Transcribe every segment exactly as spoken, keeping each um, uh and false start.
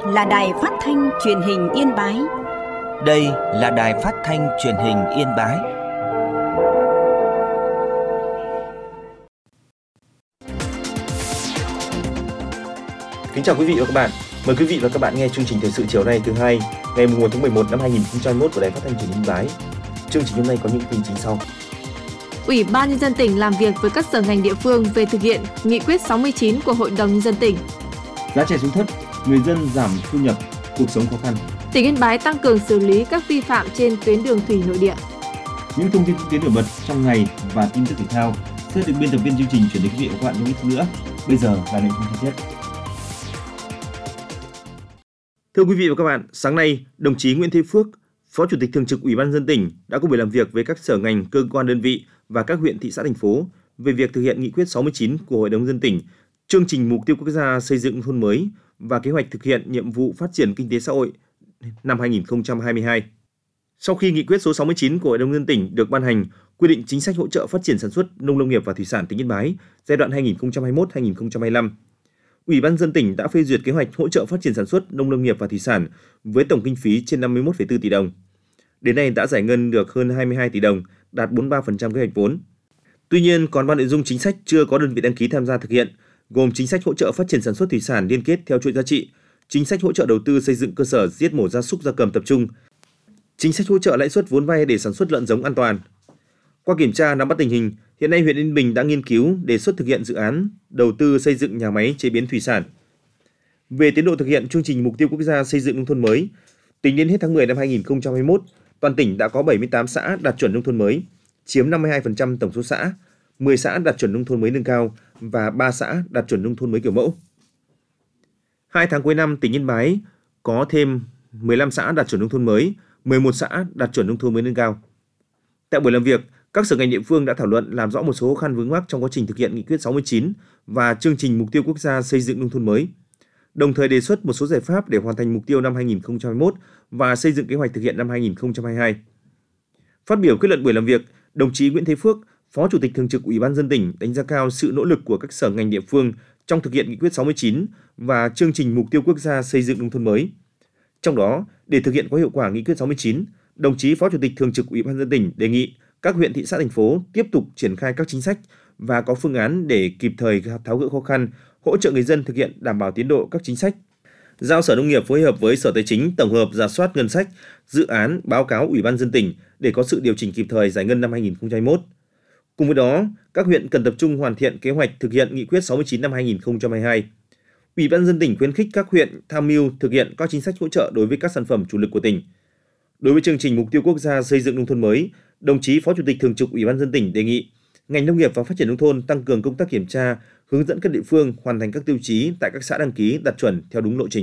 là Đài Phát thanh Truyền hình Yên Bái. Đây là Đài Phát thanh Truyền hình Yên Bái. Kính chào quý vị và các bạn. Mời quý vị và các bạn nghe chương trình thời sự chiều nay thứ hai, ngày mùng một tháng mười một năm hai nghìn không trăm hai mươi mốt của Đài Phát thanh Truyền hình Yên Bái. Chương trình hôm nay có những tin chính sau. Ủy ban Nhân dân tỉnh làm việc với các sở ngành địa phương về thực hiện nghị quyết sáu mươi chín của Hội đồng Nhân dân tỉnh. Giá chè xuống thấp, người dân giảm thu nhập, cuộc sống khó khăn. Tỉnh Yên Bái tăng cường xử lý các vi phạm trên tuyến đường thủy nội địa. Những thông tin quốc tế nổi bật trong ngày và tin tức thể thao sẽ được biên tập viên chương trình chuyển đến quý vị và các bạn trong ít nữa. Bây giờ là nội dung chi tiết. Thưa quý vị và các bạn, sáng nay, đồng chí Nguyễn Thế Phước, Phó Chủ tịch Thường trực Ủy ban Nhân dân tỉnh đã có buổi làm việc với các sở ngành, cơ quan đơn vị và các huyện, thị xã, thành phố về việc thực hiện nghị quyết sáu mươi chín của Hội đồng Nhân dân tỉnh, chương trình mục tiêu quốc gia xây dựng nông thôn mới và kế hoạch thực hiện nhiệm vụ phát triển kinh tế xã hội năm hai nghìn không trăm hai mươi hai. Sau khi nghị quyết số sáu mươi chín của Hội đồng Nhân dân tỉnh được ban hành, quy định chính sách hỗ trợ phát triển sản xuất nông lâm nghiệp và thủy sản tỉnh Yên Bái giai đoạn hai nghìn không trăm hai mươi mốt đến hai nghìn không trăm hai mươi lăm, Ủy ban Nhân dân tỉnh đã phê duyệt kế hoạch hỗ trợ phát triển sản xuất nông lâm nghiệp và thủy sản với tổng kinh phí trên năm mươi mốt phẩy bốn tỷ đồng. Đến nay đã giải ngân được hơn hai mươi hai tỷ đồng, đạt bốn mươi ba phần trăm kế hoạch vốn. Tuy nhiên, còn ba nội dung chính sách chưa có đơn vị đăng ký tham gia thực hiện, gồm chính sách hỗ trợ phát triển sản xuất thủy sản liên kết theo chuỗi giá trị, chính sách hỗ trợ đầu tư xây dựng cơ sở giết mổ gia súc gia cầm tập trung, chính sách hỗ trợ lãi suất vốn vay để sản xuất lợn giống an toàn. Qua kiểm tra nắm bắt tình hình, hiện nay huyện Yên Bình đã nghiên cứu đề xuất thực hiện dự án đầu tư xây dựng nhà máy chế biến thủy sản. Về tiến độ thực hiện chương trình mục tiêu quốc gia xây dựng nông thôn mới, tính đến hết tháng mười năm hai nghìn không trăm hai mươi mốt, toàn tỉnh đã có bảy mươi tám xã đạt chuẩn nông thôn mới, chiếm năm mươi hai phần trăm tổng số xã, mười xã đạt chuẩn nông thôn mới nâng cao và ba xã đạt chuẩn nông thôn mới kiểu mẫu. Hai tháng cuối năm, tỉnh Yên Bái có thêm mười lăm xã đạt chuẩn nông thôn mới, mười một xã đạt chuẩn nông thôn mới nâng cao. Tại buổi làm việc, các sở ngành địa phương đã thảo luận làm rõ một số khó khăn vướng mắc trong quá trình thực hiện nghị quyết sáu mươi chín và chương trình mục tiêu quốc gia xây dựng nông thôn mới, đồng thời đề xuất một số giải pháp để hoàn thành mục tiêu năm hai nghìn không trăm hai mươi mốt và xây dựng kế hoạch thực hiện năm hai nghìn không trăm hai mươi hai. Phát biểu kết luận buổi làm việc, đồng chí Nguyễn Thế Phước, Phó Chủ tịch Thường trực Ủy ban Nhân dân tỉnh đánh giá cao sự nỗ lực của các sở ngành địa phương trong thực hiện nghị quyết sáu mươi chín và chương trình mục tiêu quốc gia xây dựng nông thôn mới. Trong đó, để thực hiện có hiệu quả nghị quyết sáu mươi chín, đồng chí Phó Chủ tịch Thường trực Ủy ban Nhân dân tỉnh đề nghị các huyện, thị xã, thành phố tiếp tục triển khai các chính sách và có phương án để kịp thời tháo gỡ khó khăn, hỗ trợ người dân thực hiện đảm bảo tiến độ các chính sách. Giao Sở Nông nghiệp phối hợp với Sở Tài chính tổng hợp rà soát ngân sách, dự án, báo cáo Ủy ban Nhân dân tỉnh để có sự điều chỉnh kịp thời giải ngân năm hai nghìn không trăm hai mươi mốt. Cùng với đó, các huyện cần tập trung hoàn thiện kế hoạch thực hiện nghị quyết sáu mươi chín năm hai nghìn không trăm hai mươi hai. Ủy ban Nhân dân tỉnh khuyến khích các huyện tham mưu thực hiện các chính sách hỗ trợ đối với các sản phẩm chủ lực của tỉnh. Đối với chương trình mục tiêu quốc gia xây dựng nông thôn mới, đồng chí Phó Chủ tịch Thường trực Ủy ban Nhân dân tỉnh đề nghị ngành nông nghiệp và phát triển nông thôn tăng cường công tác kiểm tra, hướng dẫn các địa phương hoàn thành các tiêu chí tại các xã đăng ký đạt chuẩn theo đúng lộ trình.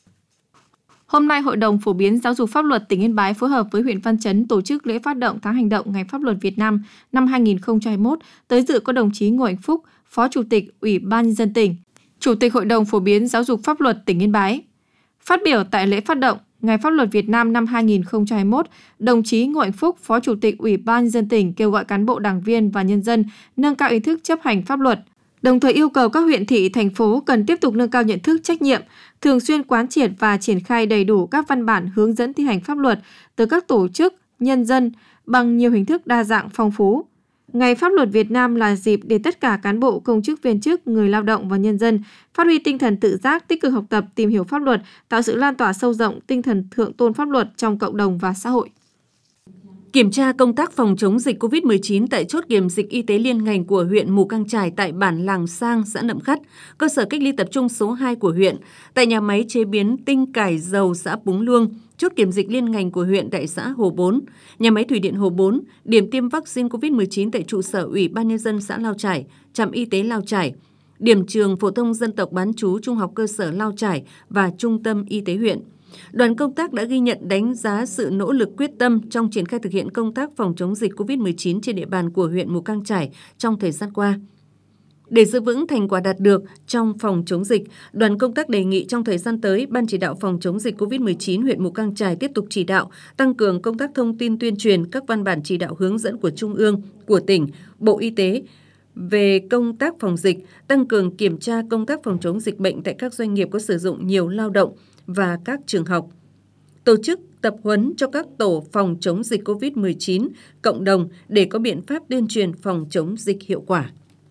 Hôm nay, Hội đồng Phổ biến Giáo dục Pháp luật tỉnh Yên Bái phối hợp với huyện Văn Chấn tổ chức lễ phát động tháng hành động Ngày Pháp luật Việt Nam năm hai nghìn không trăm hai mươi mốt. Tới dự có đồng chí Ngô Hạnh Phúc, Phó Chủ tịch Ủy ban Nhân dân tỉnh, Chủ tịch Hội đồng Phổ biến Giáo dục Pháp luật tỉnh Yên Bái. Phát biểu tại lễ phát động Ngày Pháp luật Việt Nam năm hai nghìn không trăm hai mươi mốt, đồng chí Ngô Hạnh Phúc, Phó Chủ tịch Ủy ban Nhân dân tỉnh kêu gọi cán bộ, đảng viên và nhân dân nâng cao ý thức chấp hành pháp luật, đồng thời yêu cầu các huyện, thị, thành phố cần tiếp tục nâng cao nhận thức, trách nhiệm, thường xuyên quán triệt và triển khai đầy đủ các văn bản hướng dẫn thi hành pháp luật từ các tổ chức, nhân dân bằng nhiều hình thức đa dạng, phong phú. Ngày Pháp luật Việt Nam là dịp để tất cả cán bộ, công chức, viên chức, người lao động và nhân dân phát huy tinh thần tự giác, tích cực học tập, tìm hiểu pháp luật, tạo sự lan tỏa sâu rộng tinh thần thượng tôn pháp luật trong cộng đồng và xã hội. Kiểm tra công tác phòng chống dịch covid mười chín tại chốt kiểm dịch y tế liên ngành của huyện Mù Cang Chải tại bản Làng Sang, xã Nậm Khắt, cơ sở cách ly tập trung số hai của huyện, tại nhà máy chế biến tinh cải dầu xã Púng Luông, chốt kiểm dịch liên ngành của huyện tại xã Hồ Bốn, nhà máy thủy điện Hồ Bốn, điểm tiêm vaccine covid mười chín tại trụ sở Ủy ban Nhân dân xã Lao Chải, trạm y tế Lao Chải, điểm trường phổ thông dân tộc bán trú trung học cơ sở Lao Chải và trung tâm y tế huyện. Đoàn công tác đã ghi nhận, đánh giá sự nỗ lực quyết tâm trong triển khai thực hiện công tác phòng chống dịch covid mười chín trên địa bàn của huyện Mù Cang Chải trong thời gian qua. Để giữ vững thành quả đạt được trong phòng chống dịch, đoàn công tác đề nghị trong thời gian tới, Ban chỉ đạo phòng chống dịch covid mười chín huyện Mù Cang Chải tiếp tục chỉ đạo, tăng cường công tác thông tin tuyên truyền các văn bản chỉ đạo hướng dẫn của Trung ương, của tỉnh, Bộ Y tế về công tác phòng dịch, tăng cường kiểm tra công tác phòng chống dịch bệnh tại các doanh nghiệp có sử dụng nhiều lao động, và các trường học. Tổ chức tập huấn cho các tổ phòng chống dịch covid mười chín cộng đồng để có biện pháp tuyên truyền phòng chống dịch hiệu quả.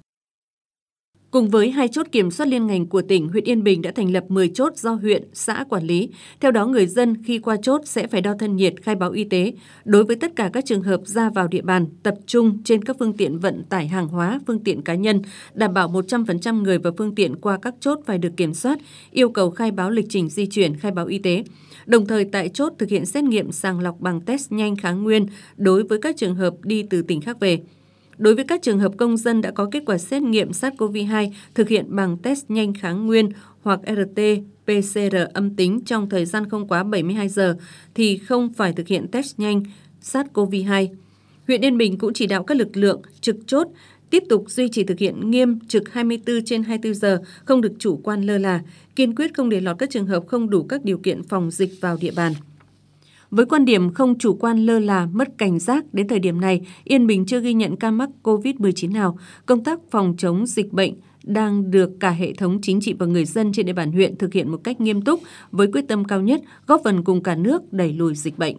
Cùng với hai chốt kiểm soát liên ngành của tỉnh, huyện Yên Bình đã thành lập mười chốt do huyện, xã quản lý. Theo đó, người dân khi qua chốt sẽ phải đo thân nhiệt, khai báo y tế. Đối với tất cả các trường hợp ra vào địa bàn, tập trung trên các phương tiện vận tải hàng hóa, phương tiện cá nhân, đảm bảo một trăm phần trăm người và phương tiện qua các chốt phải được kiểm soát, yêu cầu khai báo lịch trình di chuyển, khai báo y tế. Đồng thời tại chốt thực hiện xét nghiệm sàng lọc bằng test nhanh kháng nguyên đối với các trường hợp đi từ tỉnh khác về. Đối với các trường hợp công dân đã có kết quả xét nghiệm SARS-xê o vê hai thực hiện bằng test nhanh kháng nguyên hoặc rờ tê pê xê rờ âm tính trong thời gian không quá bảy mươi hai giờ thì không phải thực hiện test nhanh SARS-xê o vê hai. Huyện Yên Bình cũng chỉ đạo các lực lượng trực chốt tiếp tục duy trì thực hiện nghiêm trực hai mươi tư trên hai mươi tư giờ, không được chủ quan lơ là, kiên quyết không để lọt các trường hợp không đủ các điều kiện phòng dịch vào địa bàn. Với quan điểm không chủ quan lơ là, mất cảnh giác, đến thời điểm này, Yên Bình chưa ghi nhận ca mắc covid mười chín nào. Công tác phòng chống dịch bệnh đang được cả hệ thống chính trị và người dân trên địa bàn huyện thực hiện một cách nghiêm túc với quyết tâm cao nhất, góp phần cùng cả nước đẩy lùi dịch bệnh.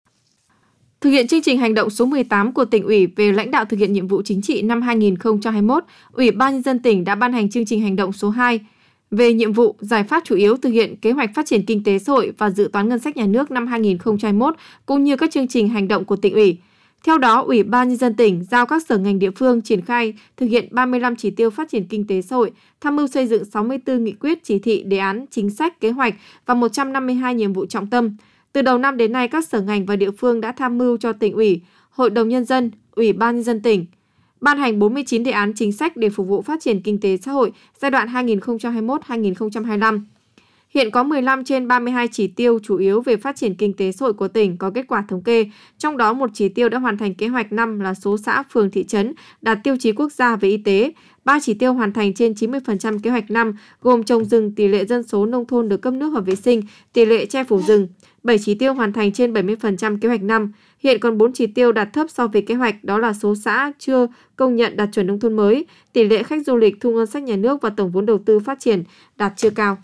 Thực hiện chương trình hành động số mười tám của tỉnh ủy về lãnh đạo thực hiện nhiệm vụ chính trị năm hai nghìn không trăm hai mươi mốt, Ủy ban Nhân dân tỉnh đã ban hành chương trình hành động số hai về nhiệm vụ, giải pháp chủ yếu thực hiện kế hoạch phát triển kinh tế xã hội và dự toán ngân sách nhà nước năm hai nghìn không trăm hai mươi mốt, cũng như các chương trình hành động của tỉnh ủy. Theo đó, Ủy ban Nhân dân tỉnh giao các sở ngành địa phương triển khai thực hiện ba mươi lăm chỉ tiêu phát triển kinh tế xã hội, tham mưu xây dựng sáu mươi tư nghị quyết, chỉ thị, đề án, chính sách, kế hoạch và một trăm năm mươi hai nhiệm vụ trọng tâm. Từ đầu năm đến nay, các sở ngành và địa phương đã tham mưu cho tỉnh ủy, Hội đồng Nhân dân, Ủy ban Nhân dân tỉnh ban hành bốn mươi chín đề án chính sách để phục vụ phát triển kinh tế xã hội giai đoạn hai nghìn không trăm hai mươi mốt đến hai nghìn không trăm hai mươi lăm. Hiện có mười lăm trên ba mươi hai chỉ tiêu chủ yếu về phát triển kinh tế xã hội của tỉnh có kết quả thống kê, trong đó một chỉ tiêu đã hoàn thành kế hoạch năm là số xã, phường, thị trấn đạt tiêu chí quốc gia về y tế, ba chỉ tiêu hoàn thành trên chín mươi phần trăm kế hoạch năm gồm trồng rừng, tỷ lệ dân số nông thôn được cấp nước hợp vệ sinh, tỷ lệ che phủ rừng, bảy chỉ tiêu hoàn thành trên bảy mươi phần trăm kế hoạch năm. Hiện còn bốn chỉ tiêu đạt thấp so với kế hoạch, đó là số xã chưa công nhận đạt chuẩn nông thôn mới, tỷ lệ khách du lịch, thu ngân sách nhà nước và tổng vốn đầu tư phát triển đạt chưa cao.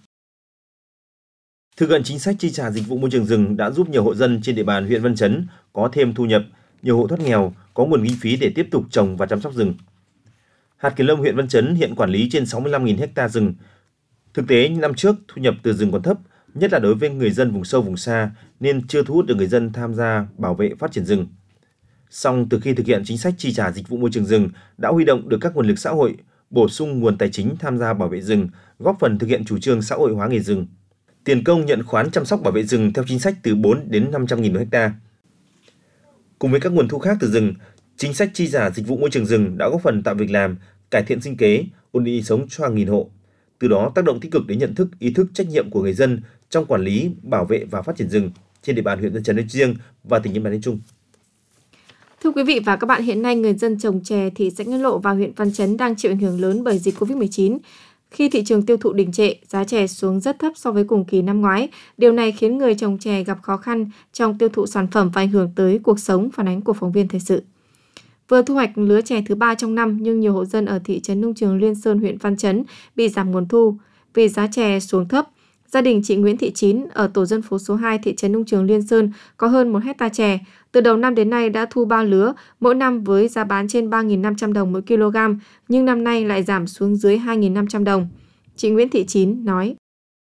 Thực hiện chính sách chi trả dịch vụ môi trường rừng đã giúp nhiều hộ dân trên địa bàn huyện Văn Chấn có thêm thu nhập, nhiều hộ thoát nghèo, có nguồn kinh phí để tiếp tục trồng và chăm sóc rừng. Hạt Kiểm Lâm huyện Văn Chấn hiện quản lý trên sáu mươi lăm nghìn ha rừng. Thực tế, những năm trước thu nhập từ rừng còn thấp, nhất là đối với người dân vùng sâu vùng xa nên chưa thu hút được người dân tham gia bảo vệ phát triển rừng. Song từ khi thực hiện chính sách chi trả dịch vụ môi trường rừng đã huy động được các nguồn lực xã hội, bổ sung nguồn tài chính tham gia bảo vệ rừng, góp phần thực hiện chủ trương xã hội hóa nghề rừng. Tiền công nhận khoán chăm sóc bảo vệ rừng theo chính sách từ bốn đến năm trăm nghìn một ha. Cùng với các nguồn thu khác từ rừng, chính sách chi trả dịch vụ môi trường rừng đã góp phần tạo việc làm, cải thiện sinh kế, ổn định sống cho hàng nghìn hộ. Từ đó tác động tích cực đến nhận thức, ý thức trách nhiệm của người dân trong quản lý, bảo vệ và phát triển rừng trên địa bàn huyện Văn Chấn nói riêng và tỉnh Yên Bái nói chung. Thưa quý vị và các bạn, hiện nay người dân trồng chè thị xã Nghi Lộ và huyện Văn Chấn đang chịu ảnh hưởng lớn bởi dịch covid mười chín. Khi thị trường tiêu thụ đình trệ, giá chè xuống rất thấp so với cùng kỳ năm ngoái. Điều này khiến người trồng chè gặp khó khăn trong tiêu thụ sản phẩm và ảnh hưởng tới cuộc sống, phản ánh của phóng viên thời sự. Vừa thu hoạch lứa chè thứ ba trong năm nhưng nhiều hộ dân ở thị trấn nông trường Liên Sơn, huyện Văn Chấn bị giảm nguồn thu vì giá chè xuống thấp. Gia đình chị Nguyễn Thị Chín ở tổ dân phố số hai thị trấn nông trường Liên Sơn có hơn một hecta chè. Từ đầu năm đến nay đã thu ba lứa, mỗi năm với giá bán trên ba nghìn năm trăm đồng mỗi kg, nhưng năm nay lại giảm xuống dưới hai nghìn năm trăm đồng. Chị Nguyễn Thị Chín nói: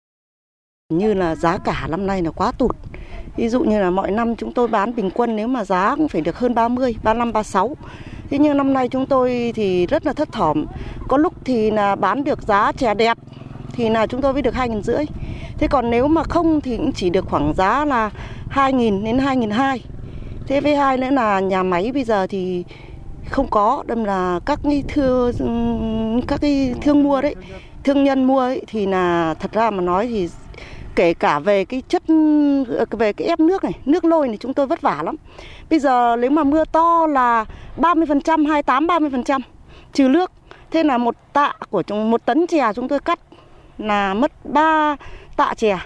Như là giá cả năm nay là quá tụt. Ví dụ như là mọi năm chúng tôi bán bình quân nếu mà giá cũng phải được hơn ba mươi, ba mươi lăm, ba mươi sáu. Thế nhưng năm nay chúng tôi thì rất là thất thỏm. Có lúc thì là bán được giá chè đẹp thì là chúng tôi mới được hai nghìn rưỡi. Thế còn nếu mà không thì cũng chỉ được khoảng giá là hai nghìn đến hai nghìn hai trăm. Thế với hai nữa là nhà máy bây giờ thì không có, đâm là các cái thương các cái thương mua đấy, thương nhân mua ấy, thì là thật ra mà nói thì kể cả về cái chất về cái ép nước này, nước lôi này chúng tôi vất vả lắm. Bây giờ nếu mà mưa to là ba mươi phần trăm, hai mươi tám, ba mươi phần trăm trừ nước. Thế là một tạ của một tấn chè chúng tôi cắt là mất ba tạ chè.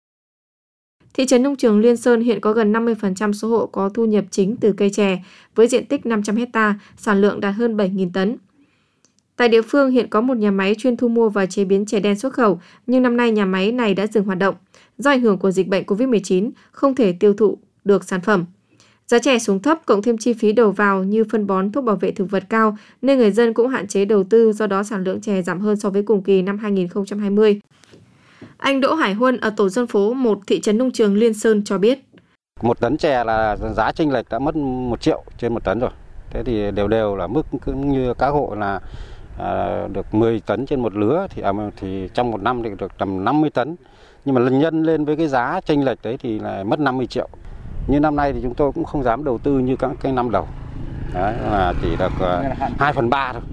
Thị trấn nông trường Liên Sơn hiện có gần năm mươi phần trăm số hộ có thu nhập chính từ cây chè, với diện tích năm trăm ha, sản lượng đạt hơn bảy nghìn tấn. Tại địa phương hiện có một nhà máy chuyên thu mua và chế biến chè đen xuất khẩu, nhưng năm nay nhà máy này đã dừng hoạt động. do ảnh hưởng của dịch bệnh covid mười chín không thể tiêu thụ được sản phẩm. Giá chè xuống thấp cộng thêm chi phí đầu vào như phân bón, thuốc bảo vệ thực vật cao nên người dân cũng hạn chế đầu tư, do đó sản lượng chè giảm hơn so với cùng kỳ năm hai nghìn không trăm hai mươi. Anh Đỗ Hải Huân ở tổ dân phố một thị trấn Nông Trường Liên Sơn cho biết. Một tấn chè là giá chênh lệch đã mất một triệu trên một tấn rồi. Thế thì đều đều là mức cũng như các hộ là à, được mười tấn trên một lứa thì, à, thì trong một năm thì được tầm năm mươi tấn. Nhưng mà lần nhân lên với cái giá chênh lệch đấy thì là mất năm mươi triệu. Như năm nay thì chúng tôi cũng không dám đầu tư như các cái năm đầu. Đấy, là chỉ được hai phần ba thôi.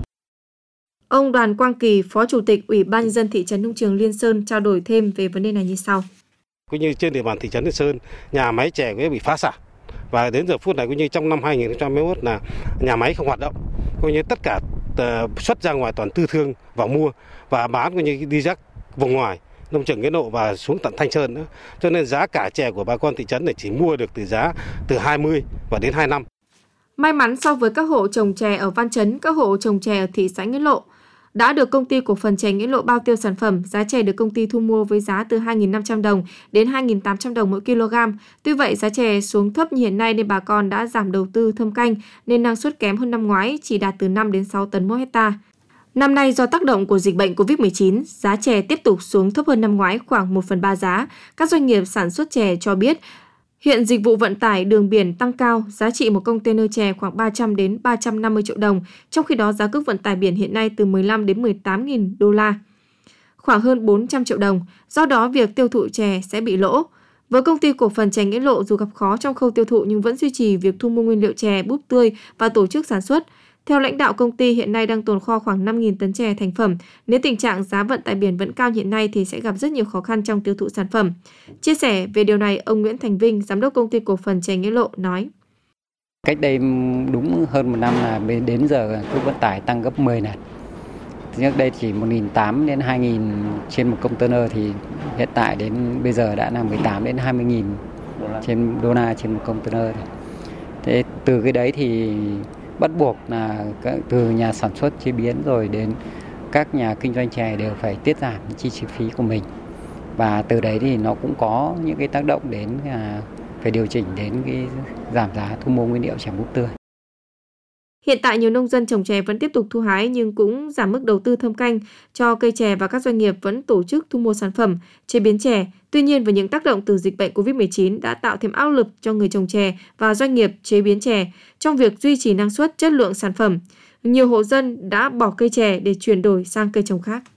Ông Đoàn Quang Kỳ, Phó Chủ tịch Ủy ban nhân dân thị trấn Nông Trường Liên Sơn trao đổi thêm về vấn đề này như sau. Cũng như trên địa bàn thị trấn Liên Sơn, nhà máy chè cũng bị phá sản. Và đến giờ phút này cũng như trong năm hai nghìn không trăm hai mươi mốt là nhà máy không hoạt động. Cũng như tất cả xuất ra ngoài toàn tư thương vào mua và bán cũng như đi rác vùng ngoài, Nông Trường Nghĩa Lộ và xuống tận Thanh Sơn nữa. Cho nên giá cả chè của bà con thị trấn này chỉ mua được từ giá từ hai mươi và đến hai mươi lăm. May mắn so với các hộ trồng chè ở Văn Chấn, các hộ trồng chè ở thị xã Nghĩa Lộ đã được công ty cổ phần chè Nghĩa Lộ bao tiêu sản phẩm. Giá chè được công ty thu mua với giá từ hai nghìn năm trăm đồng đến hai nghìn tám trăm đồng mỗi kg. Tuy vậy, giá chè xuống thấp như hiện nay nên bà con đã giảm đầu tư thâm canh nên năng suất kém hơn năm ngoái, chỉ đạt từ năm đến sáu tấn mỗi hectare. Năm nay do tác động của dịch bệnh covid mười chín, giá chè tiếp tục xuống thấp hơn năm ngoái khoảng một phần ba giá. Các doanh nghiệp sản xuất chè cho biết hiện dịch vụ vận tải đường biển tăng cao, giá trị một container chè khoảng ba trăm đến ba trăm năm mươi triệu đồng, trong khi đó giá cước vận tải biển hiện nay từ mười lăm đến mười tám nghìn đô la, khoảng hơn bốn trăm triệu đồng. Do đó việc tiêu thụ chè sẽ bị lỗ. Với công ty cổ phần chè Nghĩa Lộ dù gặp khó trong khâu tiêu thụ nhưng vẫn duy trì việc thu mua nguyên liệu chè, búp tươi và tổ chức sản xuất. Theo lãnh đạo công ty, hiện nay đang tồn kho khoảng năm nghìn tấn chè thành phẩm. Nếu tình trạng giá vận tải biển vẫn cao hiện nay thì sẽ gặp rất nhiều khó khăn trong tiêu thụ sản phẩm. Chia sẻ về điều này, ông Nguyễn Thành Vinh, giám đốc công ty cổ phần chè Nghĩa Lộ nói: Cách đây đúng hơn một năm là đến giờ cước vận tải tăng gấp mười lần. Trước đây chỉ một nghìn tám trăm đến hai nghìn trên một container thì hiện tại đến bây giờ đã là mười tám đến hai mươi nghìn trên đô la trên một container. Thế từ cái đấy thì bắt buộc là từ nhà sản xuất chế biến rồi đến các nhà kinh doanh chè đều phải tiết giảm chi phí của mình. Và từ đấy thì nó cũng có những cái tác động đến phải điều chỉnh đến cái giảm giá thu mua nguyên liệu chè búp tươi. Hiện tại nhiều nông dân trồng chè vẫn tiếp tục thu hái nhưng cũng giảm mức đầu tư thâm canh cho cây chè và các doanh nghiệp vẫn tổ chức thu mua sản phẩm, chế biến chè. Tuy nhiên với những tác động từ dịch bệnh covid mười chín đã tạo thêm áp lực cho người trồng chè và doanh nghiệp chế biến chè trong việc duy trì năng suất, chất lượng sản phẩm. Nhiều hộ dân đã bỏ cây chè để chuyển đổi sang cây trồng khác.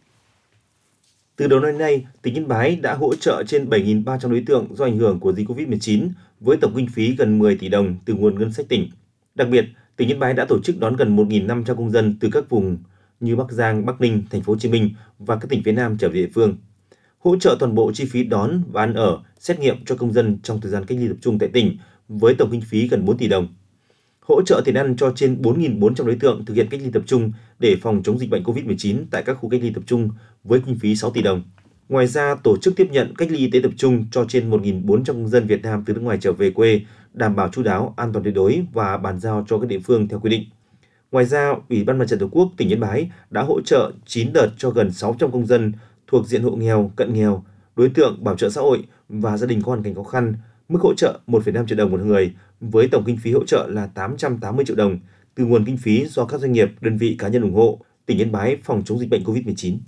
Từ đầu năm nay, tỉnh Yên Bái đã hỗ trợ trên bảy nghìn ba trăm đối tượng do ảnh hưởng của dịch covid mười chín với tổng kinh phí gần mười tỷ đồng từ nguồn ngân sách tỉnh. Đặc biệt, tỉnh Yên Bái đã tổ chức đón gần một nghìn năm trăm công dân từ các vùng như Bắc Giang, Bắc Ninh, Thành phố Hồ Chí Minh và các tỉnh phía Nam trở về địa phương. Hỗ trợ toàn bộ chi phí đón và ăn ở, xét nghiệm cho công dân trong thời gian cách ly tập trung tại tỉnh với tổng kinh phí gần bốn tỷ đồng. Hỗ trợ tiền ăn cho trên bốn nghìn bốn trăm đối tượng thực hiện cách ly tập trung để phòng chống dịch bệnh covid mười chín tại các khu cách ly tập trung với kinh phí sáu tỷ đồng. Ngoài ra, tổ chức tiếp nhận cách ly y tế tập trung cho trên một nghìn bốn trăm công dân Việt Nam từ nước ngoài trở về quê, đảm bảo chu đáo, an toàn tuyệt đối và bàn giao cho các địa phương theo quy định. Ngoài ra, Ủy ban Mặt trận Tổ quốc tỉnh Yên Bái đã hỗ trợ chín đợt cho gần sáu trăm công dân thuộc diện hộ nghèo, cận nghèo, đối tượng bảo trợ xã hội và gia đình có hoàn cảnh khó khăn, mức hỗ trợ một phẩy năm triệu đồng một người với tổng kinh phí hỗ trợ là tám trăm tám mươi triệu đồng từ nguồn kinh phí do các doanh nghiệp, đơn vị cá nhân ủng hộ. Tỉnh Yên Bái phòng chống dịch bệnh covid mười chín.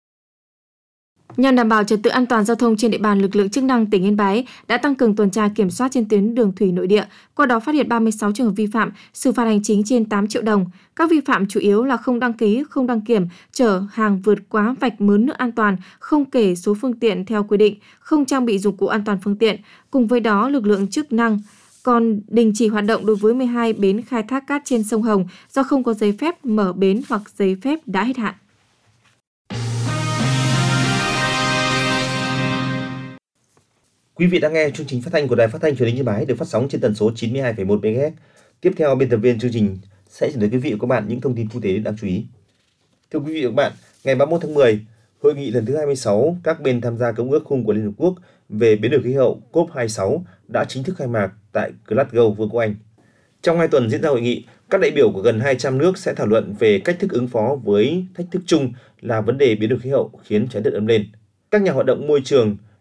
Nhằm đảm bảo trật tự an toàn giao thông trên địa bàn, lực lượng chức năng tỉnh Yên Bái đã tăng cường tuần tra kiểm soát trên tuyến đường thủy nội địa, qua đó phát hiện ba mươi sáu trường hợp vi phạm, xử phạt hành chính trên tám triệu đồng. Các vi phạm chủ yếu là không đăng ký, không đăng kiểm, chở hàng vượt quá vạch mớn nước an toàn, không kể số phương tiện theo quy định, không trang bị dụng cụ an toàn phương tiện. Cùng với đó, lực lượng chức năng còn đình chỉ hoạt động đối với mười hai bến khai thác cát trên sông Hồng do không có giấy phép mở bến hoặc giấy phép đã hết hạn. Quý vị đang nghe chương trình phát thanh của Đài Phát thanh Truyền hình Yên Bái được phát sóng trên tần số chín mươi hai phẩy một mê ga héc. Tiếp theo, biên tập viên chương trình sẽ chuyển tới quý vị và các bạn những thông tin quốc tế đáng chú ý. Thưa quý vị và các bạn, ngày ba mươi mốt tháng mười, hội nghị lần thứ hai mươi sáu các bên tham gia Công ước Khung của Liên Hợp Quốc về biến đổi khí hậu C O P hai mươi sáu đã chính thức khai mạc tại Glasgow, Vương quốc Anh. Trong hai tuần diễn ra hội nghị, các đại biểu của gần hai trăm nước sẽ thảo luận về cách thức ứng phó với thách thức chung là vấn đề biến đổi khí hậu khiến trái đất ấm lên. Các nhà hoạt động môi trường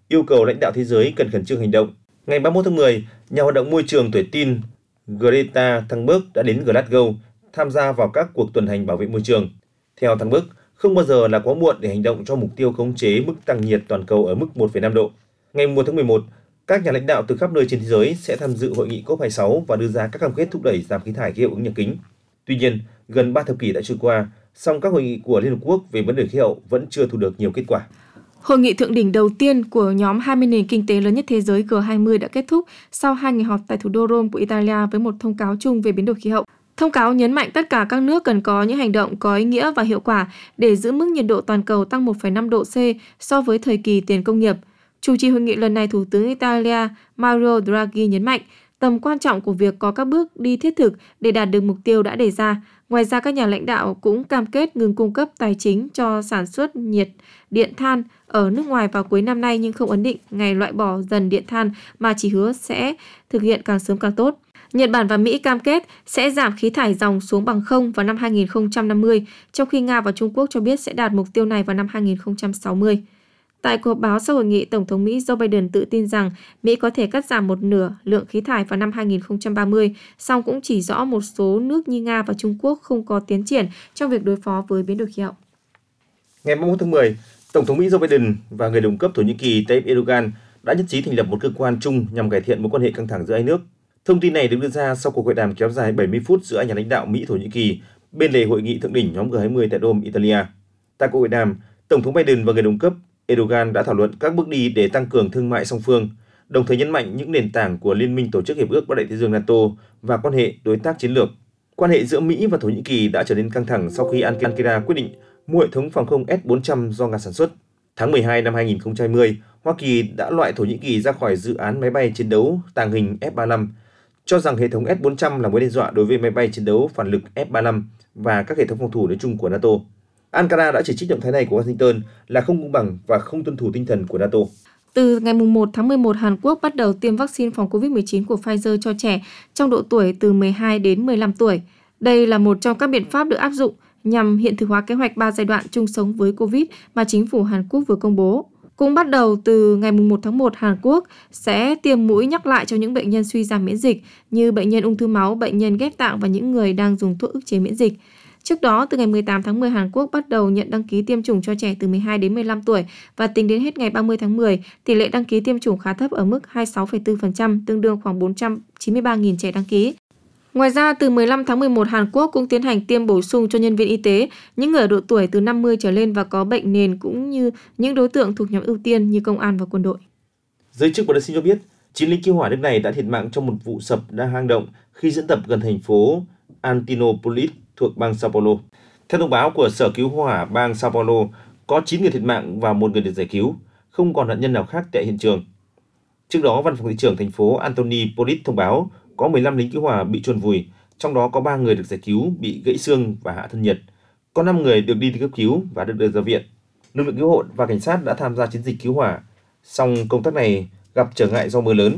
yêu cầu lãnh đạo thế giới cần khẩn trương hành động. Ngày ba mươi mốt tháng mười, nhà hoạt động môi trường tuổi teen Greta Thunberg đã đến Glasgow tham gia vào các cuộc tuần hành bảo vệ môi trường. Theo Thunberg, không bao giờ là quá muộn để hành động cho mục tiêu khống chế mức tăng nhiệt toàn cầu ở mức một phẩy năm độ. Ngày một tháng mười một, các nhà lãnh đạo từ khắp nơi trên thế giới sẽ tham dự hội nghị cốp hai mươi sáu và đưa ra các cam kết thúc đẩy giảm khí thải gây hiệu ứng nhà kính. Tuy nhiên, gần ba thập kỷ đã trôi qua, song các hội nghị của Liên Hợp Quốc về vấn đề khí hậu vẫn chưa thu được nhiều kết quả. Hội nghị thượng đỉnh đầu tiên của nhóm hai mươi nền kinh tế lớn nhất thế giới G hai mươi đã kết thúc sau hai ngày họp tại thủ đô Rome của Italia với một thông cáo chung về biến đổi khí hậu. Thông cáo nhấn mạnh tất cả các nước cần có những hành động có ý nghĩa và hiệu quả để giữ mức nhiệt độ toàn cầu tăng một phẩy năm độ C so với thời kỳ tiền công nghiệp. Chủ trì hội nghị lần này, Thủ tướng Italia Mario Draghi nhấn mạnh tầm quan trọng của việc có các bước đi thiết thực để đạt được mục tiêu đã đề ra. Ngoài ra, các nhà lãnh đạo cũng cam kết ngừng cung cấp tài chính cho sản xuất nhiệt điện than ở nước ngoài vào cuối năm nay nhưng không ấn định ngày loại bỏ dần điện than mà chỉ hứa sẽ thực hiện càng sớm càng tốt. Nhật Bản và Mỹ cam kết sẽ giảm khí thải ròng xuống bằng không vào năm hai nghìn không trăm năm mươi, trong khi Nga và Trung Quốc cho biết sẽ đạt mục tiêu này vào năm hai nghìn không trăm sáu mươi. Tại cuộc họp báo sau hội nghị, Tổng thống Mỹ Joe Biden tự tin rằng Mỹ có thể cắt giảm một nửa lượng khí thải vào năm hai nghìn không trăm ba mươi, song cũng chỉ rõ một số nước như Nga và Trung Quốc không có tiến triển trong việc đối phó với biến đổi khí hậu. Ngày ba mươi mốt tháng mười, Tổng thống Mỹ Joe Biden và người đồng cấp Thổ Nhĩ Kỳ Tayyip Erdogan đã nhất trí thành lập một cơ quan chung nhằm cải thiện mối quan hệ căng thẳng giữa hai nước. Thông tin này được đưa ra sau cuộc hội đàm kéo dài bảy mươi phút giữa hai nhà lãnh đạo Mỹ Thổ Nhĩ Kỳ bên lề hội nghị thượng đỉnh nhóm G hai mươi tại Rome, Italia. Tại cuộc hội đàm, Tổng thống Biden và người đồng cấp Erdogan đã thảo luận các bước đi để tăng cường thương mại song phương, đồng thời nhấn mạnh những nền tảng của Liên minh Tổ chức Hiệp ước Bắc Đại Tây Dương NATO và quan hệ đối tác chiến lược. Quan hệ giữa Mỹ và Thổ Nhĩ Kỳ đã trở nên căng thẳng sau khi Ankara quyết định mua hệ thống phòng không S bốn trăm do Nga sản xuất. Tháng mười hai năm hai nghìn không trăm hai mươi, Hoa Kỳ đã loại Thổ Nhĩ Kỳ ra khỏi dự án máy bay chiến đấu tàng hình F ba mươi lăm, cho rằng hệ thống S bốn trăm là mối đe dọa đối với máy bay chiến đấu phản lực F ba mươi lăm và các hệ thống phòng thủ nói chung của NATO. Ankara đã chỉ trích động thái này của Washington là không công bằng và không tuân thủ tinh thần của NATO. Từ ngày một tháng mười một, Hàn Quốc bắt đầu tiêm vaccine phòng covid mười chín của Pfizer cho trẻ trong độ tuổi từ mười hai đến mười lăm tuổi. Đây là một trong các biện pháp được áp dụng nhằm hiện thực hóa kế hoạch ba giai đoạn chung sống với Covid mà chính phủ Hàn Quốc vừa công bố. Cũng bắt đầu từ ngày một tháng một, Hàn Quốc sẽ tiêm mũi nhắc lại cho những bệnh nhân suy giảm miễn dịch như bệnh nhân ung thư máu, bệnh nhân ghép tạng và những người đang dùng thuốc ức chế miễn dịch. Trước đó, từ ngày mười tám tháng mười, Hàn Quốc bắt đầu nhận đăng ký tiêm chủng cho trẻ từ mười hai đến mười lăm tuổi và tính đến hết ngày ba mươi tháng mười, tỷ lệ đăng ký tiêm chủng khá thấp ở mức hai mươi sáu phẩy bốn phần trăm, tương đương khoảng bốn trăm chín mươi ba nghìn trẻ đăng ký. Ngoài ra, từ mười lăm tháng mười một, Hàn Quốc cũng tiến hành tiêm bổ sung cho nhân viên y tế, những người ở độ tuổi từ năm mươi trở lên và có bệnh nền cũng như những đối tượng thuộc nhóm ưu tiên như công an và quân đội. Giới chức Brazil cho biết, chín lính cứu hỏa nước này đã thiệt mạng trong một vụ sập đa hang động khi diễn tập gần thành phố Antinópolis thuộc bang Sao Paulo. Theo thông báo của Sở Cứu hỏa bang Sao Paulo, có chín người thiệt mạng và một người được giải cứu, không còn nạn nhân nào khác tại hiện trường. Trước đó, Văn phòng thị trưởng thành phố Antinópolis thông báo có mười lăm lính cứu hỏa bị chôn vùi, trong đó có ba người được giải cứu bị gãy xương và hạ thân nhiệt. Có năm người được đi cấp cứu và được đưa ra viện. Lực lượng cứu hộ và cảnh sát đã tham gia chiến dịch cứu hỏa, song công tác này gặp trở ngại do mưa lớn.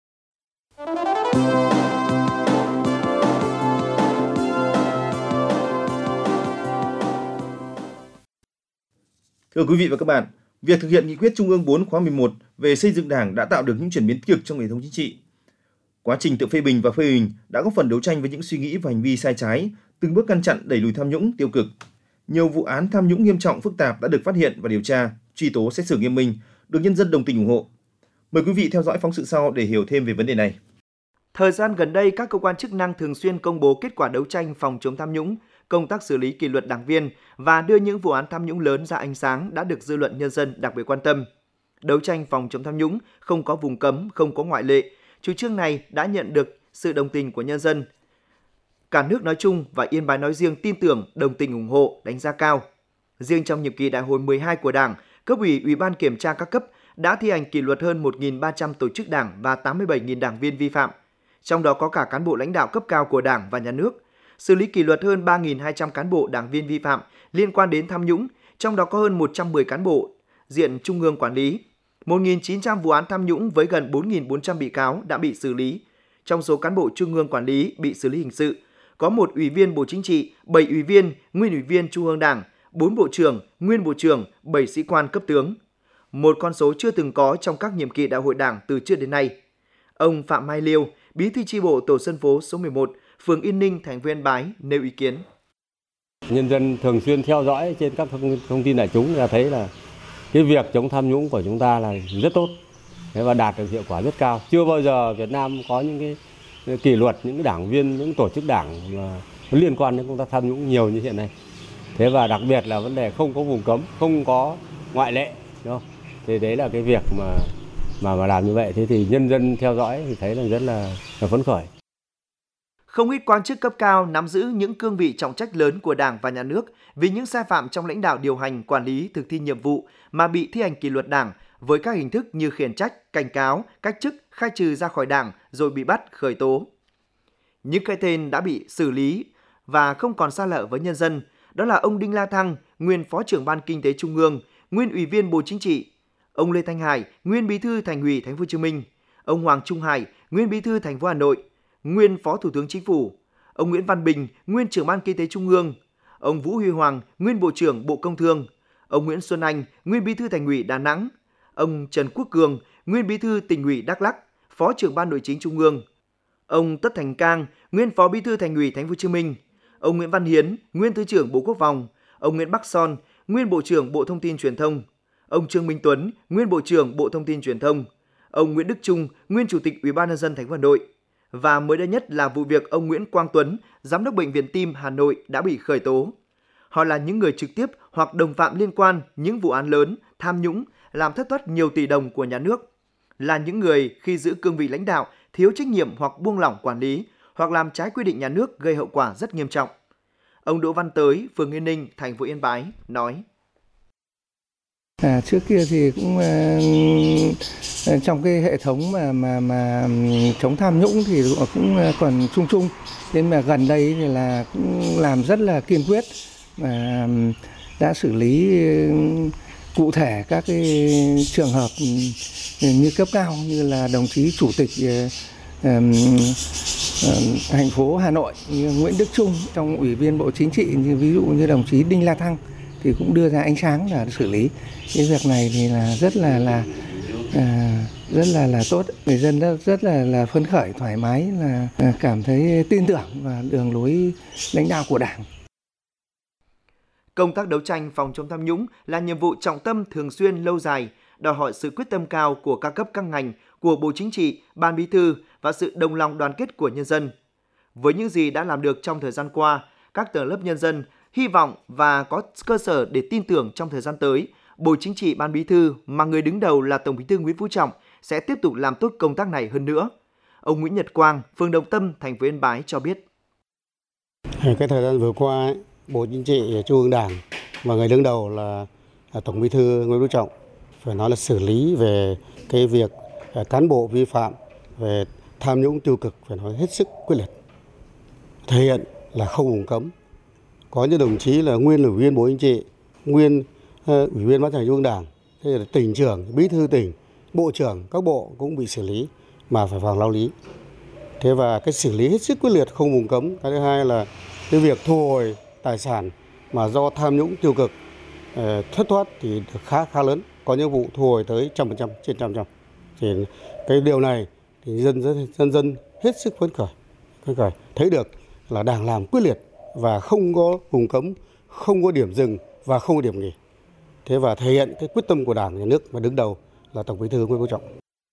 Thưa quý vị và các bạn, việc thực hiện nghị quyết Trung ương bốn khóa mười một về xây dựng Đảng đã tạo được những chuyển biến tích cực trong hệ thống chính trị. Quá trình tự phê bình và phê bình đã góp phần đấu tranh với những suy nghĩ và hành vi sai trái, từng bước ngăn chặn đẩy lùi tham nhũng tiêu cực. Nhiều vụ án tham nhũng nghiêm trọng phức tạp đã được phát hiện và điều tra, truy tố xét xử nghiêm minh, được nhân dân đồng tình ủng hộ. Mời quý vị theo dõi phóng sự sau để hiểu thêm về vấn đề này. Thời gian gần đây, các cơ quan chức năng thường xuyên công bố kết quả đấu tranh phòng chống tham nhũng, công tác xử lý kỷ luật đảng viên và đưa những vụ án tham nhũng lớn ra ánh sáng đã được dư luận nhân dân đặc biệt quan tâm. Đấu tranh phòng chống tham nhũng không có vùng cấm, không có ngoại lệ. Chủ trương này đã nhận được sự đồng tình của nhân dân. Cả nước nói chung và Yên Bái nói riêng tin tưởng, đồng tình ủng hộ, đánh giá cao. Riêng trong nhiệm kỳ đại hội mười hai của Đảng, cấp ủy, ủy ban kiểm tra các cấp đã thi hành kỷ luật hơn một nghìn ba trăm tổ chức đảng và tám mươi bảy nghìn đảng viên vi phạm. Trong đó có cả cán bộ lãnh đạo cấp cao của Đảng và Nhà nước. Xử lý kỷ luật hơn ba nghìn hai trăm cán bộ đảng viên vi phạm liên quan đến tham nhũng, trong đó có hơn một trăm mười cán bộ diện Trung ương quản lý. một nghìn chín trăm vụ án tham nhũng với gần bốn nghìn bốn trăm bị cáo đã bị xử lý. Trong số cán bộ Trung ương quản lý bị xử lý hình sự, có một ủy viên Bộ Chính trị, bảy ủy viên, nguyên ủy viên Trung ương Đảng, bốn bộ trưởng, nguyên bộ trưởng, bảy sĩ quan cấp tướng. một con số chưa từng có trong các nhiệm kỳ đại hội Đảng từ trước đến nay. Ông Phạm Mai Liêu, Bí thư chi bộ tổ dân phố số mười một, phường Yên Ninh, thành phố Yên Bái nêu ý kiến. Nhân dân thường xuyên theo dõi trên các thông, thông tin đại chúng là thấy là cái việc chống tham nhũng của chúng ta là rất tốt và đạt được hiệu quả rất cao. Chưa bao giờ Việt Nam có những cái kỷ luật, những cái đảng viên, những tổ chức đảng mà liên quan đến công tác tham nhũng nhiều như hiện nay. Thế và đặc biệt là vấn đề không có vùng cấm, không có ngoại lệ, đúng không? Thì đấy là cái việc mà mà mà làm như vậy. Thế thì nhân dân theo dõi thì thấy là rất là, là phấn khởi. Không ít quan chức cấp cao nắm giữ những cương vị trọng trách lớn của Đảng và Nhà nước vì những sai phạm trong lãnh đạo điều hành, quản lý, thực thi nhiệm vụ mà bị thi hành kỷ luật Đảng với các hình thức như khiển trách, cảnh cáo, cách chức, khai trừ ra khỏi Đảng rồi bị bắt, khởi tố. Những cái tên đã bị xử lý và không còn xa lạ với nhân dân, đó là ông Đinh La Thăng, nguyên Phó trưởng Ban Kinh tế Trung ương, nguyên Ủy viên Bộ Chính trị, ông Lê Thanh Hải, nguyên Bí thư Thành ủy Thành phố Hồ Chí Minh, ông Hoàng Trung Hải, nguyên Bí thư Thành phố Hà Nội, nguyên Phó Thủ tướng Chính phủ, ông Nguyễn Văn Bình, nguyên Trưởng Ban Kinh tế Trung ương, ông Vũ Huy Hoàng, nguyên Bộ trưởng Bộ Công Thương, ông Nguyễn Xuân Anh, nguyên Bí thư Thành ủy Đà Nẵng, ông Trần Quốc Cường, nguyên Bí thư Tỉnh ủy Đắk Lắk, Phó trưởng Ban Nội chính Trung ương, ông Tất Thành Cang, nguyên Phó Bí thư Thành ủy Thành phố Hồ Chí Minh, ông Nguyễn Văn Hiến, nguyên Thứ trưởng Bộ Quốc phòng, ông Nguyễn Bắc Son, nguyên Bộ trưởng Bộ Thông tin Truyền thông, ông Trương Minh Tuấn, nguyên Bộ trưởng Bộ Thông tin Truyền thông, ông Nguyễn Đức Trung, nguyên Chủ tịch Ủy ban nhân dân thành phố Hà Nội. Và mới đây nhất là vụ việc ông Nguyễn Quang Tuấn, Giám đốc Bệnh viện Tim Hà Nội đã bị khởi tố. Họ là những người trực tiếp hoặc đồng phạm liên quan những vụ án lớn, tham nhũng, làm thất thoát nhiều tỷ đồng của nhà nước. Là những người khi giữ cương vị lãnh đạo, thiếu trách nhiệm hoặc buông lỏng quản lý, hoặc làm trái quy định nhà nước gây hậu quả rất nghiêm trọng. Ông Đỗ Văn Tới, phường Yên Ninh, thành phố Yên Bái nói. À, trước kia thì cũng uh, trong cái hệ thống mà mà mà chống tham nhũng thì cũng còn chung chung, nên mà gần đây thì là cũng làm rất là kiên quyết và đã xử lý cụ thể các cái trường hợp như cấp cao như là đồng chí chủ tịch uh, uh, thành phố Hà Nội như Nguyễn Đức Trung, trong Ủy viên Bộ Chính trị như ví dụ như đồng chí Đinh La Thăng thì cũng đưa ra ánh sáng là xử lý. Cái việc này thì là rất là là à, rất là là tốt, người dân rất rất là là phấn khởi, thoải mái, là à, cảm thấy tin tưởng vào đường lối lãnh đạo của Đảng. Công tác đấu tranh phòng chống tham nhũng là nhiệm vụ trọng tâm thường xuyên lâu dài, đòi hỏi sự quyết tâm cao của các cấp các ngành, của Bộ Chính trị, Ban Bí thư và sự đồng lòng đoàn kết của nhân dân. Với những gì đã làm được trong thời gian qua, các tầng lớp nhân dân hy vọng và có cơ sở để tin tưởng trong thời gian tới, Bộ Chính trị, Ban Bí thư mà người đứng đầu là Tổng Bí thư Nguyễn Phú Trọng sẽ tiếp tục làm tốt công tác này hơn nữa. Ông Nguyễn Nhật Quang, phường Đồng Tâm, thành phố Yên Bái cho biết. Cái thời gian vừa qua, ấy, Bộ Chính trị, Trung ương Đảng và người đứng đầu là, là Tổng Bí thư Nguyễn Phú Trọng phải nói là xử lý về cái việc cán bộ vi phạm về tham nhũng tiêu cực phải nói hết sức quyết liệt, thể hiện là không vùng cấm. Có những đồng chí là nguyên ủy viên Bộ Chính trị, nguyên uh, ủy viên Ban Chấp hành Trung ương Đảng, thế là tỉnh trưởng, bí thư tỉnh, bộ trưởng các bộ cũng bị xử lý mà phải vào lao lý. Thế và cái xử lý hết sức quyết liệt, không vùng cấm. Cái thứ hai là cái việc thu hồi tài sản mà do tham nhũng tiêu cực uh, thất thoát thì được khá khá lớn, có những vụ thu hồi tới trăm phần trăm, trên trăm trăm. Thì cái điều này thì dân dân dân dân hết sức phấn khởi, phấn khởi thấy được là Đảng làm quyết liệt và không có vùng cấm, không có điểm dừng và không có điểm nghỉ. Thế và thể hiện cái quyết tâm của Đảng, Nhà nước và đứng đầu là Tổng Bí thư Nguyễn Phú Trọng.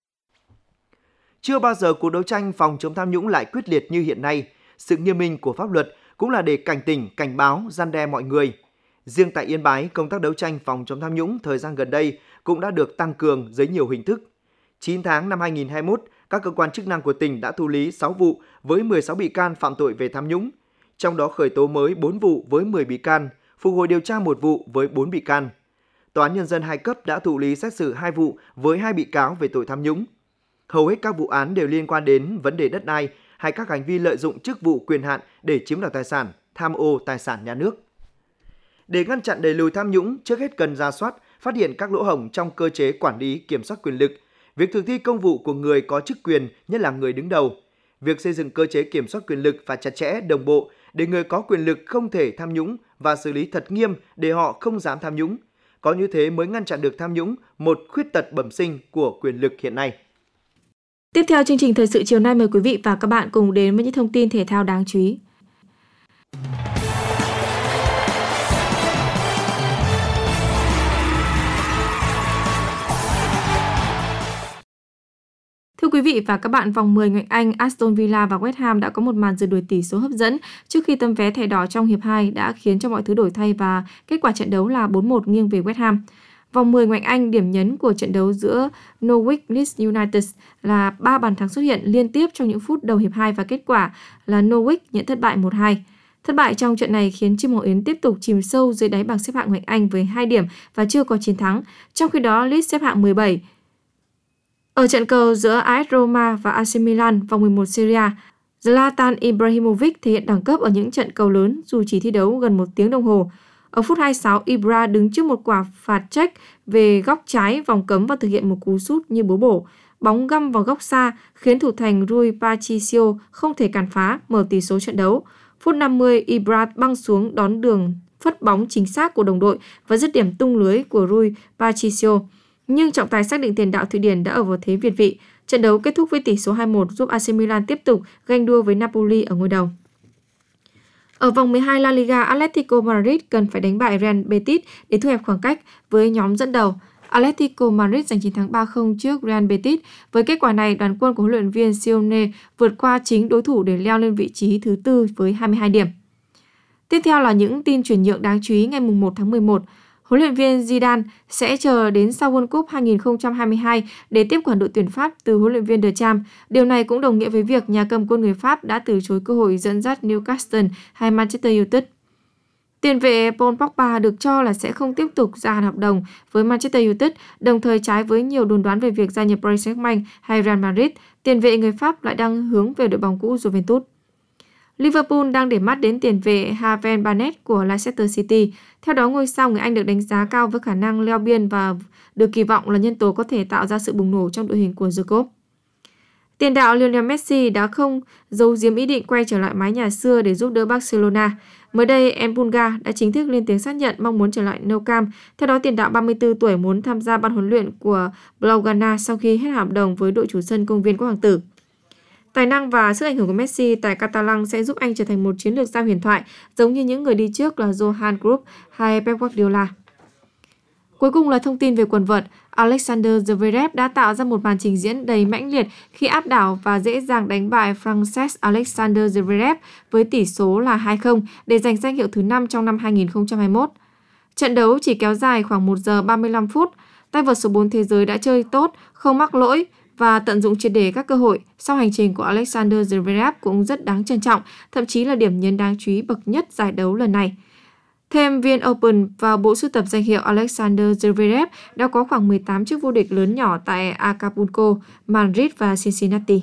Chưa bao giờ cuộc đấu tranh phòng chống tham nhũng lại quyết liệt như hiện nay. Sự nghiêm minh của pháp luật cũng là để cảnh tỉnh, cảnh báo, răn đe mọi người. Riêng tại Yên Bái, công tác đấu tranh phòng chống tham nhũng thời gian gần đây cũng đã được tăng cường dưới nhiều hình thức. chín tháng năm hai nghìn không trăm hai mươi mốt, các cơ quan chức năng của tỉnh đã thụ lý sáu vụ với mười sáu bị can phạm tội về tham nhũng. Trong đó khởi tố mới bốn vụ với mười bị can, phục hồi điều tra một vụ với bốn bị can. Tòa án Nhân dân hai cấp đã thụ lý xét xử hai vụ với hai bị cáo về tội tham nhũng. Hầu hết các vụ án đều liên quan đến vấn đề đất đai hay các hành vi lợi dụng chức vụ quyền hạn để chiếm đoạt tài sản, tham ô tài sản nhà nước. Để ngăn chặn đẩy lùi tham nhũng, trước hết cần rà soát, phát hiện các lỗ hổng trong cơ chế quản lý kiểm soát quyền lực, việc thực thi công vụ của người có chức quyền, nhất là người đứng đầu. Việc xây dựng cơ chế kiểm soát quyền lực phải chặt chẽ, đồng bộ để người có quyền lực không thể tham nhũng và xử lý thật nghiêm để họ không dám tham nhũng. Có như thế mới ngăn chặn được tham nhũng, một khuyết tật bẩm sinh của quyền lực hiện nay. Tiếp theo chương trình thời sự chiều nay, mời quý vị và các bạn cùng đến với những thông tin thể thao đáng chú ý. Thưa quý vị và các bạn, vòng mười ngoại Anh, Aston Villa và West Ham đã có một màn rượt đuổi tỷ số hấp dẫn trước khi tấm vé thẻ đỏ trong hiệp hai đã khiến cho mọi thứ đổi thay và kết quả trận đấu là bốn một nghiêng về West Ham. Vòng mười ngoại Anh, điểm nhấn của trận đấu giữa Norwich Leeds United là ba bàn thắng xuất hiện liên tiếp trong những phút đầu hiệp hai và kết quả là Norwich nhận thất bại một hai. Thất bại trong trận này khiến chim màu Yến tiếp tục chìm sâu dưới đáy bảng xếp hạng ngoại Anh với hai điểm và chưa có chiến thắng. Trong khi đó, Leeds xếp hạng mười bảy. Ở trận cầu giữa a ét Roma và a xê Milan vòng mười một Serie A, Zlatan Ibrahimovic thể hiện đẳng cấp ở những trận cầu lớn dù chỉ thi đấu gần một tiếng đồng hồ. Ở phút hai mươi sáu, Ibra đứng trước một quả phạt trách về góc trái vòng cấm và thực hiện một cú sút như búa bổ. Bóng găm vào góc xa khiến thủ thành Rui Patricio không thể cản phá, mở tỷ số trận đấu. Phút năm mươi, Ibra băng xuống đón đường phất bóng chính xác của đồng đội và dứt điểm tung lưới của Rui Patricio. Nhưng trọng tài xác định tiền đạo Thụy Điển đã ở vào thế việt vị. Trận đấu kết thúc với tỷ số hai một giúp a xê Milan tiếp tục ganh đua với Napoli ở ngôi đầu. Ở vòng mười hai La Liga, Atletico Madrid cần phải đánh bại Real Betis để thu hẹp khoảng cách với nhóm dẫn đầu. Atletico Madrid giành chiến thắng ba không trước Real Betis. Với kết quả này, đoàn quân của huấn luyện viên Simeone vượt qua chính đối thủ để leo lên vị trí thứ tư với hai mươi hai điểm. Tiếp theo là những tin chuyển nhượng đáng chú ý ngày mùng một tháng mười một. Huấn luyện viên Zidane sẽ chờ đến sau World Cup hai không hai hai để tiếp quản đội tuyển Pháp từ huấn luyện viên Deschamps. Điều này cũng đồng nghĩa với việc nhà cầm quân người Pháp đã từ chối cơ hội dẫn dắt Newcastle hay Manchester United. Tiền vệ Paul Pogba được cho là sẽ không tiếp tục gia hạn hợp đồng với Manchester United, đồng thời trái với nhiều đồn đoán về việc gia nhập Paris Saint-Germain hay Real Madrid, tiền vệ người Pháp lại đang hướng về đội bóng cũ Juventus. Liverpool đang để mắt đến tiền vệ Harvey Barnett của Leicester City. Theo đó, ngôi sao người Anh được đánh giá cao với khả năng leo biên và được kỳ vọng là nhân tố có thể tạo ra sự bùng nổ trong đội hình của The Cop. Tiền đạo Lionel Messi đã không giấu giếm ý định quay trở lại mái nhà xưa để giúp đỡ Barcelona. Mới đây, El Pulga đã chính thức lên tiếng xác nhận mong muốn trở lại Nou Camp. Theo đó, tiền đạo ba mươi tư tuổi muốn tham gia ban huấn luyện của Blaugrana sau khi hết hợp đồng với đội chủ sân công viên Quốc Hoàng Tử. Tài năng và sức ảnh hưởng của Messi tại Catalan sẽ giúp anh trở thành một chiến lược gia huyền thoại, giống như những người đi trước là Johan Cruyff hay Pep Guardiola. Cuối cùng là thông tin về quần vợt. Alexander Zverev đã tạo ra một màn trình diễn đầy mãnh liệt khi áp đảo và dễ dàng đánh bại Frances Alexander Zverev với tỷ số là hai không để giành danh hiệu thứ năm trong năm hai không hai mốt. Trận đấu chỉ kéo dài khoảng một giờ ba mươi lăm phút. Tay vợt số bốn thế giới đã chơi tốt, không mắc lỗi và tận dụng triệt để các cơ hội. Sau hành trình của Alexander Zverev cũng rất đáng trân trọng, thậm chí là điểm nhấn đáng chú ý bậc nhất giải đấu lần này. Thêm Viên Open vào bộ sưu tập danh hiệu, Alexander Zverev đã có khoảng mười tám chức vô địch lớn nhỏ tại Acapulco, Madrid và Cincinnati.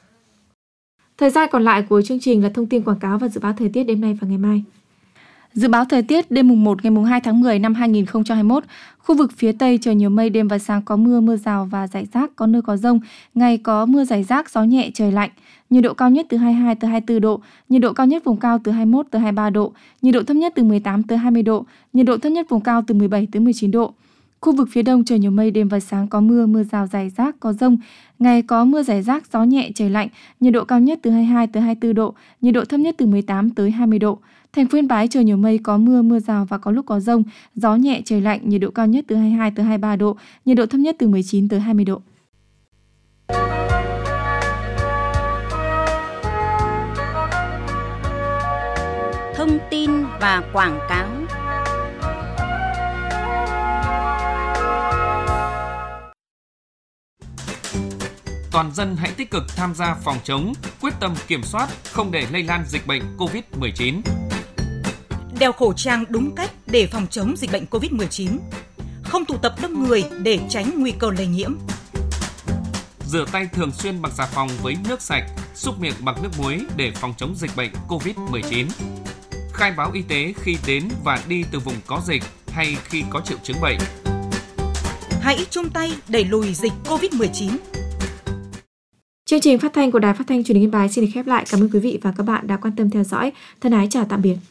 Thời gian còn lại của chương trình là thông tin quảng cáo và dự báo thời tiết đêm nay và ngày mai. Dự báo thời tiết đêm mùng một ngày mùng hai tháng mười năm hai nghìn không trăm hai mươi mốt, khu vực phía Tây trời nhiều mây, đêm và sáng có mưa, mưa rào và rải rác, có nơi có dông, ngày có mưa rải rác, gió nhẹ, trời lạnh. Nhiệt độ cao nhất từ hai mươi hai tới hai mươi tư độ, nhiệt độ cao nhất vùng cao từ hai mươi mốt tới hai mươi ba độ, nhiệt độ thấp nhất từ mười tám tới hai mươi độ, nhiệt độ thấp nhất vùng cao từ mười bảy tới mười chín độ. Khu vực phía Đông trời nhiều mây, đêm và sáng có mưa, mưa rào rải rác, có dông, ngày có mưa rải rác, gió nhẹ, trời lạnh, nhiệt độ cao nhất từ hai mươi hai tới hai mươi tư độ, nhiệt độ thấp nhất từ mười tám tới hai mươi độ. Thành phố Yên Bái trời nhiều mây, có mưa, mưa rào và có lúc có dông, gió nhẹ, trời lạnh, nhiệt độ cao nhất từ hai mươi hai tới hai mươi ba độ, nhiệt độ thấp nhất từ mười chín tới hai mươi độ. Thông tin và quảng cáo. Toàn dân hãy tích cực tham gia phòng chống, quyết tâm kiểm soát, không để lây lan dịch bệnh covid mười chín. Đeo khẩu trang đúng cách để phòng chống dịch bệnh covid mười chín. Không tụ tập đông người để tránh nguy cơ lây nhiễm. Rửa tay thường xuyên bằng xà phòng với nước sạch, súc miệng bằng nước muối để phòng chống dịch bệnh covid mười chín. Khai báo y tế khi đến và đi từ vùng có dịch hay khi có triệu chứng bệnh. Hãy chung tay đẩy lùi dịch covid mười chín. Chương trình phát thanh của Đài Phát thanh Truyền hình Yên Bái xin được khép lại. Cảm ơn quý vị và các bạn đã quan tâm theo dõi. Thân ái chào tạm biệt.